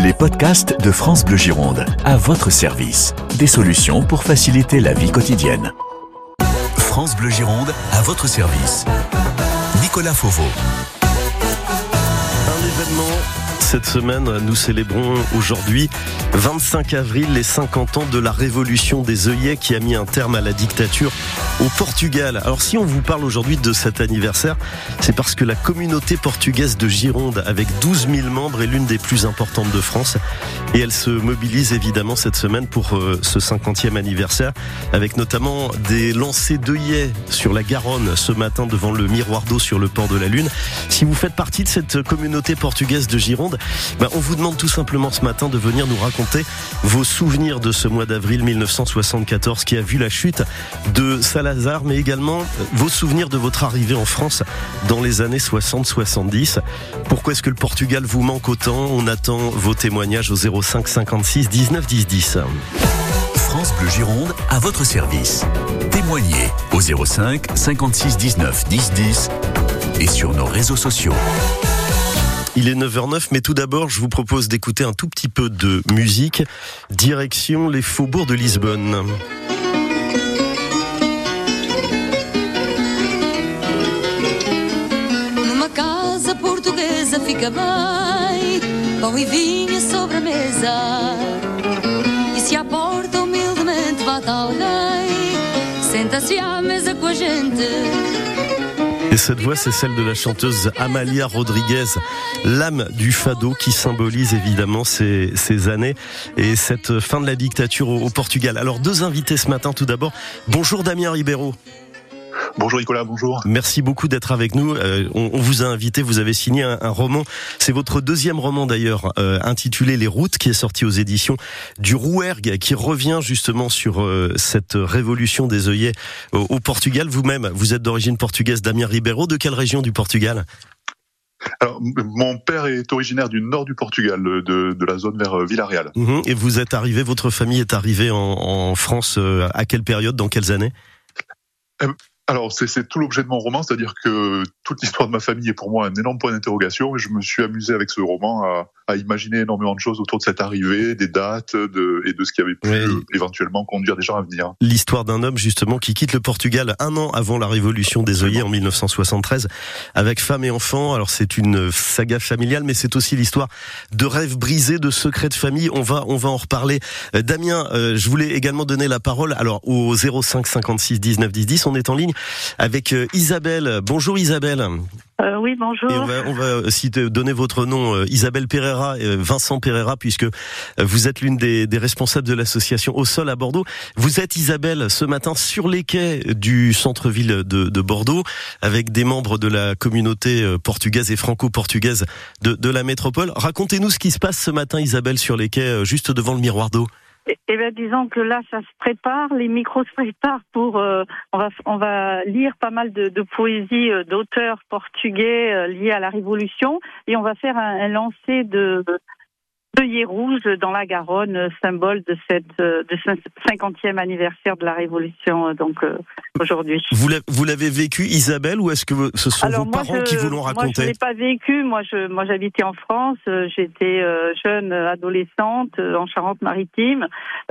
Les podcasts de France Bleu Gironde, à votre service. Des solutions pour faciliter la vie quotidienne. France Bleu Gironde, à votre service. Nicolas Fauveau. Un événement cette semaine, nous célébrons aujourd'hui 25 avril, les 50 ans de la révolution des œillets qui a mis un terme à la dictature au Portugal. Alors si on vous parle aujourd'hui de cet anniversaire, c'est parce que la communauté portugaise de Gironde, avec 12 000 membres, est l'une des plus importantes de France. Et elle se mobilise évidemment cette semaine pour ce 50e anniversaire, avec notamment des lancers d'œillets sur la Garonne ce matin devant le miroir d'eau sur le port de la Lune. Si vous faites partie de cette communauté portugaise de Gironde, on vous demande tout simplement ce matin de venir nous raconter vos souvenirs de ce mois d'avril 1974 qui a vu la chute de Salazar, mais également vos souvenirs de votre arrivée en France dans les années 60-70. Pourquoi est-ce que le Portugal vous manque autant? On attend vos témoignages au 05 56 19 10 10. France Bleu Gironde, à votre service. Témoignez au 05 56 19 10 10 et sur nos réseaux sociaux. Il est 9h09, mais tout d'abord, je vous propose d'écouter un tout petit peu de musique. Direction les faubourgs de Lisbonne. Numa casa portuguesa fica bem, pão e vinho sobre a mesa. E se à porta humildemente bate alguém, senta-se à mesa com a gente. Et cette voix, c'est celle de la chanteuse Amália Rodrigues, l'âme du fado qui symbolise évidemment ces années et cette fin de la dictature au Portugal. Alors, deux invités ce matin tout d'abord. Bonjour Damien Ribeiro. Bonjour Nicolas, bonjour. Merci beaucoup d'être avec nous. On vous a invité, vous avez signé un roman. C'est votre deuxième roman d'ailleurs, intitulé Les Routes, qui est sorti aux éditions du Rouergue, qui revient justement sur cette révolution des œillets au Portugal. Vous-même, vous êtes d'origine portugaise, Damien Ribeiro. De quelle région du Portugal ? Alors, mon père est originaire du nord du Portugal, de la zone vers Vila-Real. Et vous êtes arrivé, votre famille est arrivée en France à quelle période, dans quelles années ? Alors, c'est tout l'objet de mon roman, c'est-à-dire que toute l'histoire de ma famille est pour moi un énorme point d'interrogation et je me suis amusé avec ce roman à imaginer énormément de choses autour de cette arrivée, des dates et de ce qui avait pu éventuellement conduire des gens à venir. L'histoire d'un homme justement qui quitte le Portugal un an avant la révolution des œillets en 1973 avec femme et enfants. Alors c'est une saga familiale, mais c'est aussi l'histoire de rêves brisés, de secrets de famille. On va en reparler. Damien, je voulais également donner la parole alors au 05 56 19 10 10. On est en ligne avec Isabelle. Bonjour Isabelle. Oui, bonjour. Et on va aussi te donner votre nom, Isabelle Pereira, Vincent Pereira, puisque vous êtes l'une des responsables de l'association Au Sol à Bordeaux. Vous êtes, Isabelle, ce matin sur les quais du centre-ville de Bordeaux, avec des membres de la communauté portugaise et franco-portugaise de la métropole. Racontez-nous ce qui se passe ce matin, Isabelle, sur les quais, juste devant le miroir d'eau. Eh bien, disons que là, ça se prépare, les micros se préparent pour... on va lire pas mal de poésie d'auteurs portugais liés à la Révolution et on va faire un lancer d'œillets rouges dans la Garonne, symbole de ce 50e anniversaire de la Révolution, aujourd'hui. Vous l'avez vécu, Isabelle, ou est-ce que ce sont vos parents qui vous l'ont raconté? Moi, je ne l'ai pas vécu. Moi, j'habitais en France. J'étais jeune adolescente en Charente-Maritime.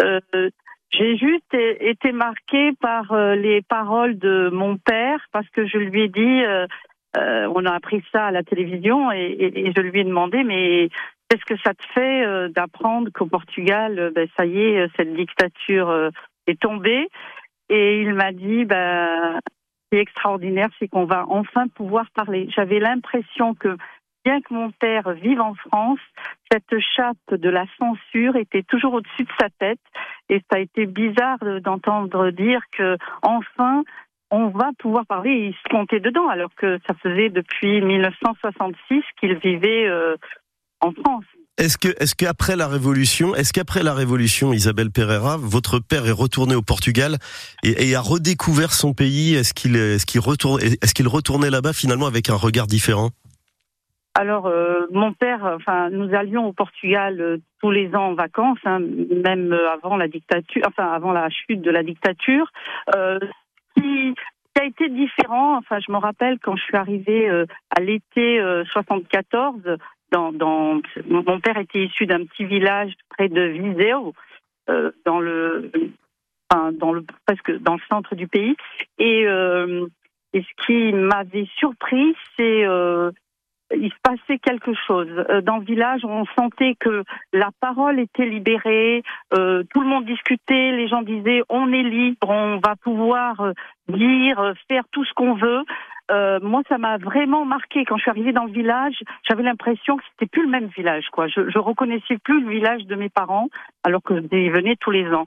J'ai juste été marquée par les paroles de mon père, parce que je lui ai dit... on a appris ça à la télévision et je lui ai demandé, mais... qu'est-ce que ça te fait d'apprendre qu'au Portugal, ça y est, cette dictature est tombée? Et il m'a dit, ce qui est extraordinaire, c'est qu'on va enfin pouvoir parler. J'avais l'impression que, bien que mon père vive en France, cette chape de la censure était toujours au-dessus de sa tête. Et ça a été bizarre d'entendre dire que, enfin, on va pouvoir parler. Et il se comptait dedans, alors que ça faisait depuis 1966 qu'il vivait... en France. Est-ce qu'après la Révolution, Isabelle Pereira, votre père est retourné au Portugal et a redécouvert son pays? Est-ce qu'il retournait là-bas finalement avec un regard différent? Alors, mon père, nous allions au Portugal tous les ans en vacances, même avant la dictature, avant la chute de la dictature. Qui a été différent. Je me rappelle quand je suis arrivée à l'été 74. Mon père était issu d'un petit village près de Viseu, presque dans le centre du pays. Et ce qui m'avait surpris, c'est il se passait quelque chose. Dans le village, on sentait que la parole était libérée, tout le monde discutait, les gens disaient on est libre, on va pouvoir dire, faire tout ce qu'on veut. Moi, ça m'a vraiment marqué. Quand je suis arrivée dans le village, j'avais l'impression que c'était plus le même village, quoi. Je reconnaissais plus le village de mes parents, alors que j'y venais tous les ans.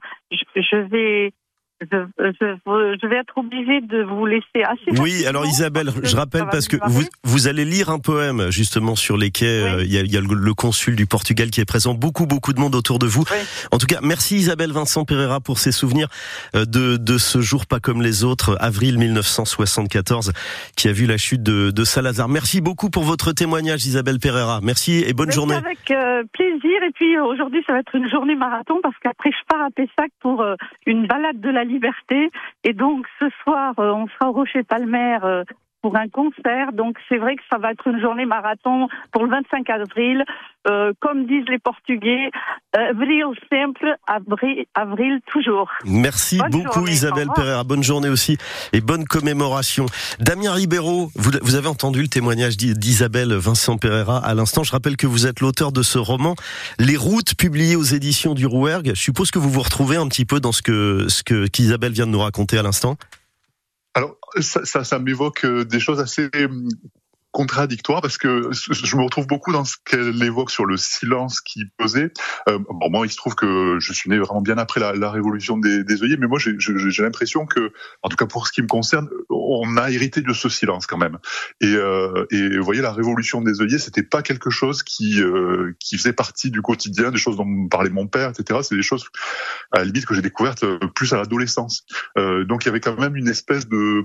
Je vais être obligée de vous laisser assez. Oui, alors Isabelle, je rappelle parce que vous allez lire un poème justement sur les quais. Oui. Il y a le consul du Portugal qui est présent. Beaucoup de monde autour de vous. Oui. En tout cas, merci Isabelle Vincent Pereira pour ces souvenirs de ce jour pas comme les autres, avril 1974, qui a vu la chute de Salazar. Merci beaucoup pour votre témoignage, Isabelle Pereira. Merci et bonne journée. Avec plaisir. Et puis aujourd'hui, ça va être une journée marathon parce qu'après, je pars à Pessac pour une balade de la liberté, et donc ce soir on sera au Rocher Palmer pour un concert, donc c'est vrai que ça va être une journée marathon pour le 25 avril, comme disent les Portugais, avril simple, avril toujours. Merci beaucoup Isabelle Pereira, bonne journée aussi et bonne commémoration. Damien Ribeiro, vous avez entendu le témoignage d'Isabelle Vincent Pereira à l'instant. Je rappelle que vous êtes l'auteur de ce roman Les Routes, publié aux éditions du Rouergue. Je suppose que vous vous retrouvez un petit peu dans ce qu'Isabelle vient de nous raconter à l'instant. Alors, ça m'évoque des choses assez contradictoire parce que je me retrouve beaucoup dans ce qu'elle évoque sur le silence qui pesait. Bon, moi, il se trouve que je suis né vraiment bien après la révolution des œillets, mais moi, j'ai l'impression que, en tout cas pour ce qui me concerne, on a hérité de ce silence quand même. Et vous voyez, la révolution des œillets, c'était pas quelque chose qui faisait partie du quotidien, des choses dont me parlait mon père, etc. C'est des choses, à la limite, que j'ai découvertes plus à l'adolescence. Donc, il y avait quand même une espèce de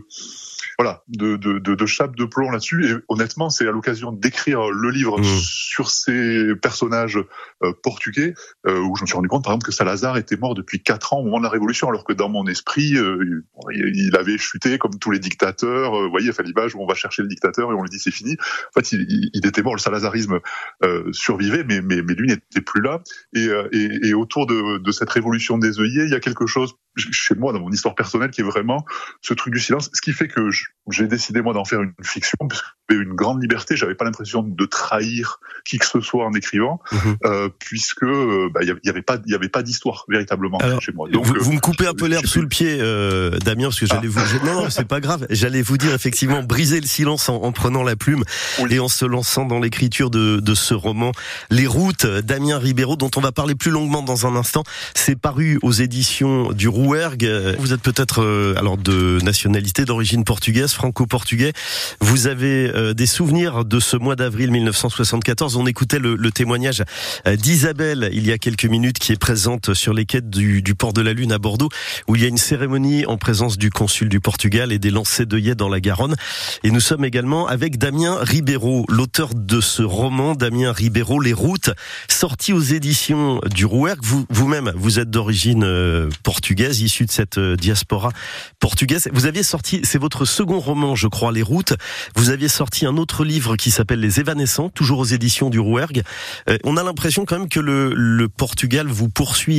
chape de plomb là-dessus. Et honnêtement, c'est à l'occasion d'écrire le livre sur ces personnages portugais où je me suis rendu compte, par exemple, que Salazar était mort depuis 4 ans au moment de la Révolution, alors que dans mon esprit, il avait chuté comme tous les dictateurs. Vous voyez, Falibage, où on va chercher le dictateur et on lui dit c'est fini. En fait, il était mort, le salazarisme survivait, mais lui n'était plus là. Et autour de cette révolution des œillets, il y a quelque chose chez moi, dans mon histoire personnelle, qui est vraiment ce truc du silence, ce qui fait que j'ai décidé, moi, d'en faire une fiction, parce que j'avais une grande liberté, j'avais pas l'impression de trahir qui que ce soit en écrivant, puisque il y avait pas d'histoire, véritablement. Alors, chez moi. Donc, vous me coupez un peu l'herbe sous le pied, Damien, parce que j'allais vous... Non, c'est pas grave, j'allais vous dire, effectivement, briser le silence en prenant la plume, et en se lançant dans l'écriture de ce roman, Les Routes, Damien Ribeiro, dont on va parler plus longuement dans un instant. C'est paru aux éditions du Rouergue. Vous êtes peut-être alors de nationalité, d'origine portugaise, franco-portugais. Vous avez des souvenirs de ce mois d'avril 1974. On écoutait le témoignage d'Isabelle il y a quelques minutes, qui est présente sur les quais du port de la Lune à Bordeaux, où il y a une cérémonie en présence du consul du Portugal et des lancers d'œillets dans la Garonne. Et nous sommes également avec Damien Ribeiro, l'auteur de ce roman, Damien Ribeiro, Les Routes, sorti aux éditions du Rouergue. Vous-même, vous êtes d'origine portugaise, issu de cette diaspora portugaise. Vous aviez sorti, c'est votre second roman, je crois, Les Routes. Vous aviez sorti un autre livre qui s'appelle Les Évanescents, toujours aux éditions du Rouergue. On a l'impression quand même que le Portugal vous poursuit.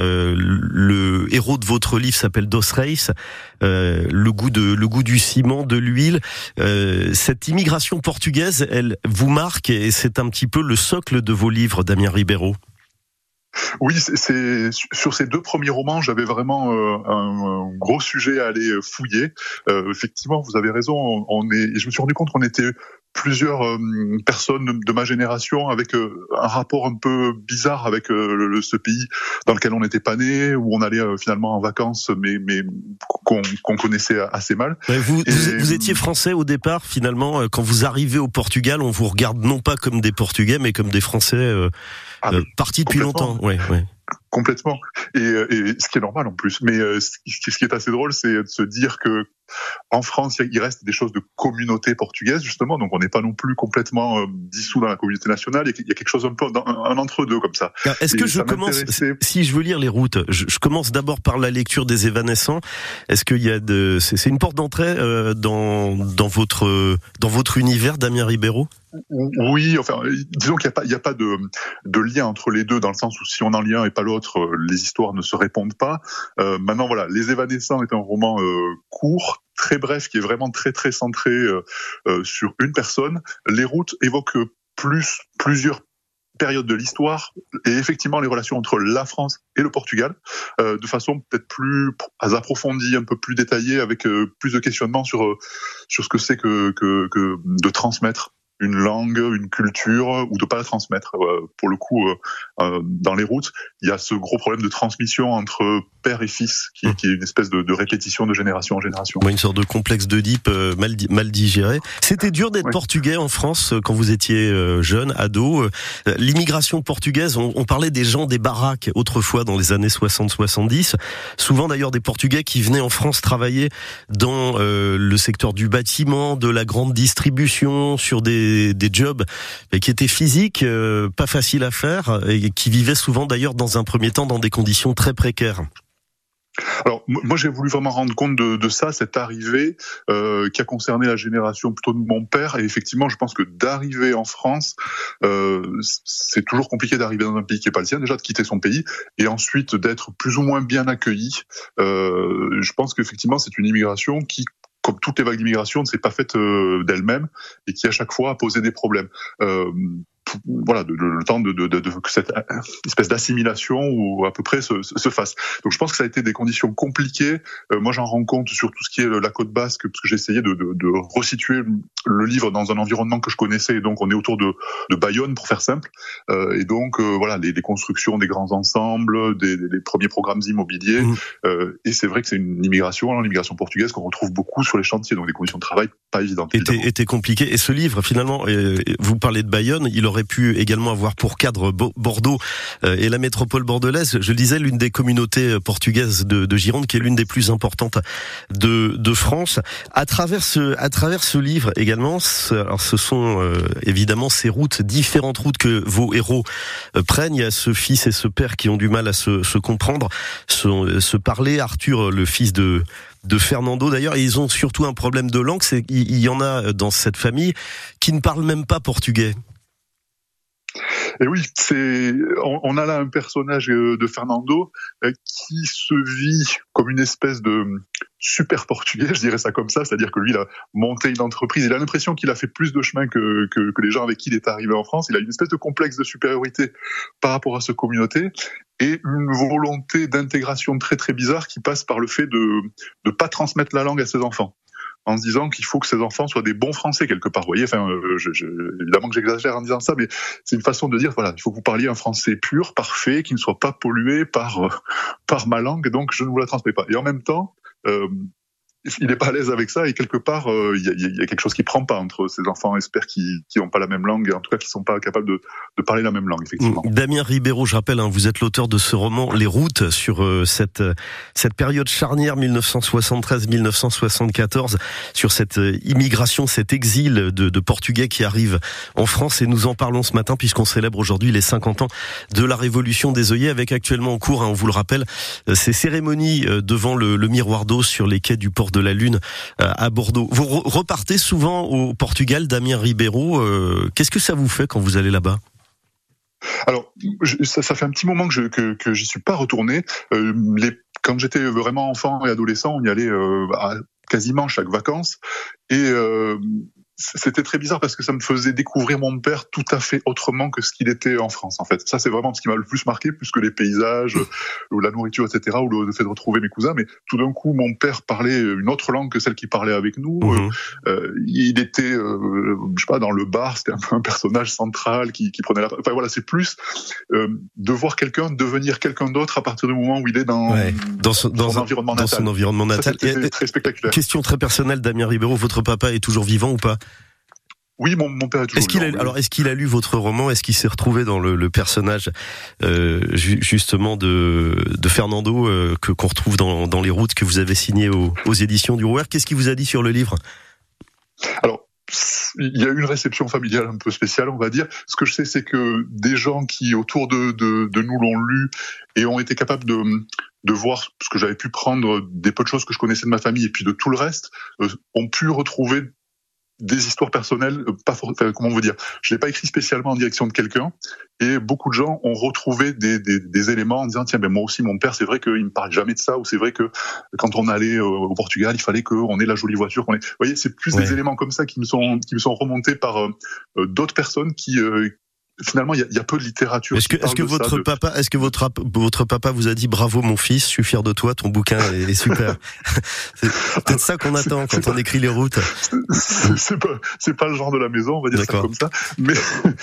Le héros de votre livre s'appelle Dos Reis. Le goût du ciment, de l'huile. Cette immigration portugaise, elle vous marque, et c'est un petit peu le socle de vos livres, Damien Ribeiro. Oui, c'est sur ces 2 premiers romans, j'avais vraiment un gros sujet à aller fouiller. Effectivement, vous avez raison. Et je me suis rendu compte qu'on était plusieurs personnes de ma génération avec un rapport un peu bizarre avec ce pays dans lequel on n'était pas né, où on allait finalement en vacances, mais qu'on connaissait assez mal. Vous étiez français au départ, finalement. Quand vous arrivez au Portugal, on vous regarde non pas comme des Portugais, mais comme des Français partis depuis longtemps. Ouais. Complètement. Et ce qui est normal en plus. Mais ce qui est assez drôle, c'est de se dire que en France, il reste des choses de communauté portugaise, justement. Donc, on n'est pas non plus complètement dissous dans la communauté nationale. Il y a quelque chose un peu, un entre-deux comme ça. Alors, est-ce que je commence, si je veux lire les routes, je commence d'abord par la lecture des Évanescents. Est-ce qu'il y a c'est une porte d'entrée dans votre univers, Damien Ribeiro? Oui, enfin, disons qu'il n'y a pas de lien entre les deux, dans le sens où si on en lit un et pas l'autre, les histoires ne se répondent pas. Maintenant, voilà, Les Évanescents est un roman court, très bref, qui est vraiment très très centré sur une personne. Les routes évoquent plusieurs périodes de l'histoire et effectivement les relations entre la France et le Portugal de façon peut-être plus approfondie, un peu plus détaillée, avec plus de questionnements sur ce que c'est que de transmettre une langue, une culture, ou de pas la transmettre. Pour le coup, dans Les Routes, il y a ce gros problème de transmission entre père et fils, qui est une espèce de répétition de génération en génération. Une sorte de complexe d'Oedipe mal digéré. C'était dur d'être portugais en France quand vous étiez jeune, ado. L'immigration portugaise, on parlait des gens des baraques autrefois dans les années 60-70. Souvent d'ailleurs des Portugais qui venaient en France travailler dans le secteur du bâtiment, de la grande distribution, sur des jobs qui étaient physiques, pas faciles à faire, et qui vivaient souvent d'ailleurs dans un premier temps dans des conditions très précaires. Alors moi j'ai voulu vraiment rendre compte de ça, cette arrivée qui a concerné la génération plutôt de mon père, et effectivement je pense que d'arriver en France, c'est toujours compliqué d'arriver dans un pays qui n'est pas le sien, déjà de quitter son pays, et ensuite d'être plus ou moins bien accueilli. Je pense qu'effectivement c'est une immigration qui, comme toutes les vagues d'immigration, ne s'est pas faite d'elle-même et qui à chaque fois a posé des problèmes. Voilà, le temps que cette espèce d'assimilation ou à peu près se fasse. Donc je pense que ça a été des conditions compliquées. Moi j'en rends compte sur tout ce qui est la côte basque, parce que j'ai essayé de resituer le livre dans un environnement que je connaissais, et donc on est autour de Bayonne pour faire simple. Et donc voilà, les constructions des grands ensembles, les premiers programmes immobiliers. Et c'est vrai que c'est l'immigration portugaise qu'on retrouve beaucoup sur les chantiers, donc des conditions de travail pas évidentes. Était compliqué. Et ce livre finalement, vous parlez de Bayonne, il aurait pu également avoir pour cadre Bordeaux et la métropole bordelaise. Je le disais, l'une des communautés portugaises de Gironde, qui est l'une des plus importantes de France. À travers ce livre également, alors ce sont évidemment ces routes, différentes routes que vos héros prennent. Il y a ce fils et ce père qui ont du mal à se comprendre, se parler. Arthur, le fils de Fernando d'ailleurs, et ils ont surtout un problème de langue. Il y en a dans cette famille qui ne parlent même pas portugais. Et oui, on a là un personnage de Fernando qui se vit comme une espèce de super portugais, je dirais ça comme ça, c'est-à-dire que lui, il a monté une entreprise, il a l'impression qu'il a fait plus de chemin que les gens avec qui il est arrivé en France. Il a une espèce de complexe de supériorité par rapport à cette communauté, et une volonté d'intégration très très bizarre qui passe par le fait de pas transmettre la langue à ses enfants, en se disant qu'il faut que ses enfants soient des bons Français quelque part. Vous voyez, enfin, évidemment que j'exagère en disant ça, mais c'est une façon de dire, voilà, il faut que vous parliez un français pur, parfait, qui ne soit pas pollué par ma langue, donc je ne vous la transmets pas. Et en même temps, il n'est pas à l'aise avec ça, et quelque part, il y a quelque chose qui prend pas entre ces enfants, espère, qui n'ont pas la même langue, en tout cas qui sont pas capables de parler la même langue, effectivement. Damien Ribeiro, je rappelle, vous êtes l'auteur de ce roman Les Routes, sur cette période charnière 1973-1974, sur cette immigration, cet exil de Portugais qui arrivent en France, et nous en parlons ce matin puisqu'on célèbre aujourd'hui les 50 ans de la Révolution des œillets, avec actuellement en cours, on vous le rappelle, ces cérémonies devant le miroir d'eau sur les quais du port de la Lune à Bordeaux. Vous repartez souvent au Portugal, Damien Ribeiro. Qu'est-ce que ça vous fait quand vous allez là-bas ? Alors, ça fait un petit moment que j'y suis pas retourné. Quand j'étais vraiment enfant et adolescent, on y allait quasiment chaque vacances, et c'était très bizarre parce que ça me faisait découvrir mon père tout à fait autrement que ce qu'il était en France, en fait. Ça, c'est vraiment ce qui m'a le plus marqué, plus que les paysages, ou la nourriture, etc., ou le fait de retrouver mes cousins. Mais tout d'un coup, mon père parlait une autre langue que celle qu'il parlait avec nous. Il était, je sais pas, dans le bar, c'était un peu un personnage central qui prenait la... Enfin voilà, c'est plus de voir quelqu'un devenir quelqu'un d'autre à partir du moment où il est dans son environnement natal. Ça, c'était très spectaculaire. Question très personnelle, Damien Ribeiro, votre papa est toujours vivant ou pas ? Oui, mon père est toujours vivant. Est-ce qu'il a lu votre roman? Est-ce qu'il s'est retrouvé dans le personnage justement de Fernando qu'on retrouve dans Les Routes que vous avez signé aux éditions du Rouergue? Qu'est-ce qu'il vous a dit sur le livre? Alors, il y a eu une réception familiale un peu spéciale, on va dire. Ce que je sais, c'est que des gens qui autour de nous l'ont lu et ont été capables de voir, parce que j'avais pu prendre des peu de choses que je connaissais de ma famille et puis de tout le reste, ont pu retrouver des histoires personnelles, comment on veut dire. Je l'ai pas écrit spécialement en direction de quelqu'un, et beaucoup de gens ont retrouvé des éléments en disant tiens, ben moi aussi mon père, c'est vrai qu'il me parle jamais de ça, ou c'est vrai que quand on allait au Portugal, il fallait qu'on ait la jolie voiture. Vous voyez, c'est plus des éléments comme ça qui me sont remontés par d'autres personnes qui finalement, il y a peu de littérature. Est-ce que votre papa vous a dit bravo mon fils, je suis fier de toi, ton bouquin est super. C'est peut-être ça qu'on attend quand on écrit Les Routes. C'est pas le genre de la maison, on va dire ça comme ça. Mais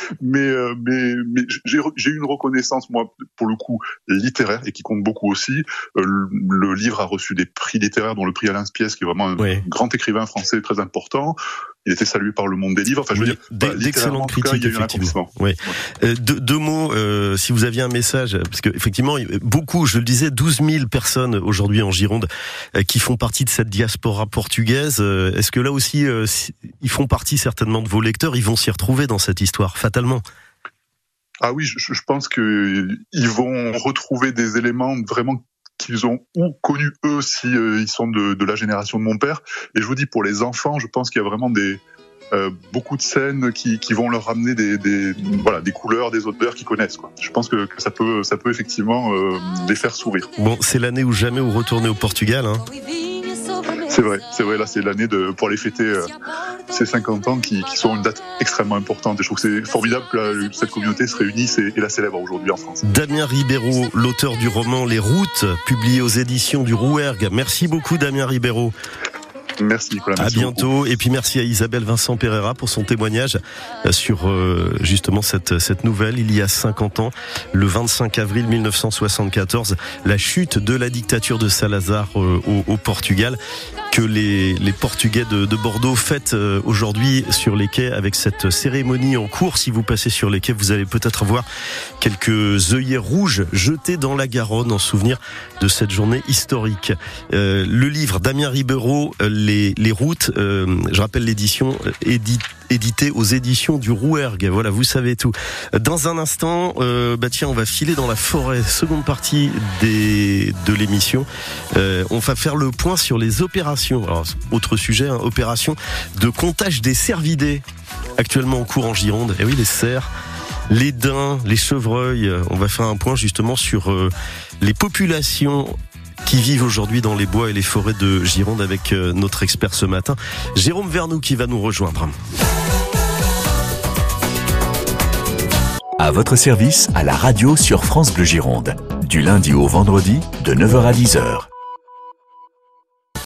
j'ai eu une reconnaissance, moi, pour le coup, littéraire, et qui compte beaucoup aussi. Le livre a reçu des prix littéraires, dont le prix Alain Spiès, qui est vraiment un grand écrivain français très important. Il était salué par le monde des livres. Enfin, je veux dire, d'excellentes critiques, effectivement. Oui. Deux mots, si vous aviez un message, parce que effectivement, beaucoup, je le disais, 12 000 personnes aujourd'hui en Gironde qui font partie de cette diaspora portugaise. Est-ce que là aussi, ils font partie certainement de vos lecteurs? Ils vont s'y retrouver dans cette histoire, fatalement. Ah oui, je pense que ils vont retrouver des éléments vraiment qu'ils ont ou connu eux si ils sont de la génération de mon père. Et je vous dis, pour les enfants, je pense qu'il y a vraiment beaucoup de scènes qui vont leur ramener des couleurs, des odeurs qu'ils connaissent, quoi. Je pense que ça peut effectivement les faire sourire. Bon, c'est l'année ou jamais où retourner au Portugal, hein. C'est vrai, là c'est l'année pour aller fêter ces 50 ans qui sont une date extrêmement importante, et je trouve que c'est formidable que cette communauté se réunisse et la célèbre aujourd'hui en France. Damien Ribeiro, l'auteur du roman Les Routes, publié aux éditions du Rouergue. Merci beaucoup Damien Ribeiro. Merci Nicolas. À bientôt. Et puis merci à Isabelle Vincent Pereira pour son témoignage sur justement cette nouvelle. Il y a 50 ans, le 25 avril 1974, la chute de la dictature de Salazar au Portugal, que les Portugais de Bordeaux fêtent aujourd'hui sur les quais avec cette cérémonie en cours. Si vous passez sur les quais, vous allez peut-être voir quelques œillets rouges jetés dans la Garonne en souvenir de cette journée historique. Le livre Damien Ribeiro, les routes, je rappelle l'édition édité aux éditions du Rouergue. Voilà, vous savez tout. Dans un instant, on va filer dans la forêt. Seconde partie de l'émission. On va faire le point sur les opérations. Alors, autre sujet, opération de comptage des cervidés actuellement en cours en Gironde. Et oui, les cerfs, les daims, les chevreuils. On va faire un point justement sur les populations qui vivent aujourd'hui dans les bois et les forêts de Gironde avec notre expert ce matin, Jérôme Vernoux, qui va nous rejoindre. À votre service, à la radio sur France Bleu Gironde. Du lundi au vendredi, de 9h à 10h.